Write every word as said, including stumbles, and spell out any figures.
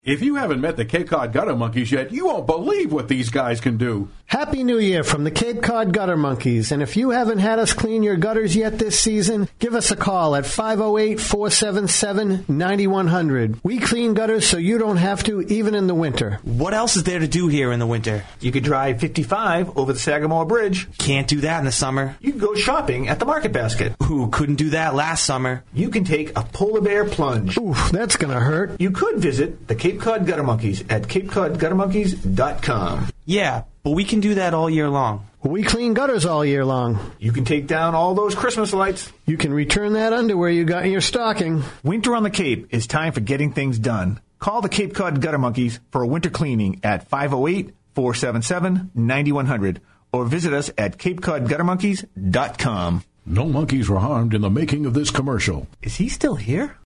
If you haven't met the Cape Cod Gutter Monkeys yet, you won't believe what these guys can do. Happy New Year from the Cape Cod Gutter Monkeys. And if you haven't had us clean your gutters yet this season, give us a call at five oh eight, four seven seven, nine one zero zero. We clean gutters so you don't have to, even in the winter. What else is there to do here in the winter? You could drive fifty-five over the Sagamore Bridge. Can't do that in the summer. You could go shopping at the Market Basket. Ooh, couldn't do that last summer. You can take a polar bear plunge. Ooh, that's going to hurt. You could visit the Cape Cod Gutter Monkeys at cape cod gutter monkeys dot com. Yeah, but we can do that all year long. We clean gutters all year long. You can take down all those Christmas lights. You can return that underwear you got in your stocking. Winter on the Cape is time for getting things done. Call the Cape Cod Gutter Monkeys for a winter cleaning at five oh eight, four seven seven, nine one zero zero or visit us at cape cod gutter monkeys dot com. No monkeys were harmed in the making of this commercial. Is he still here?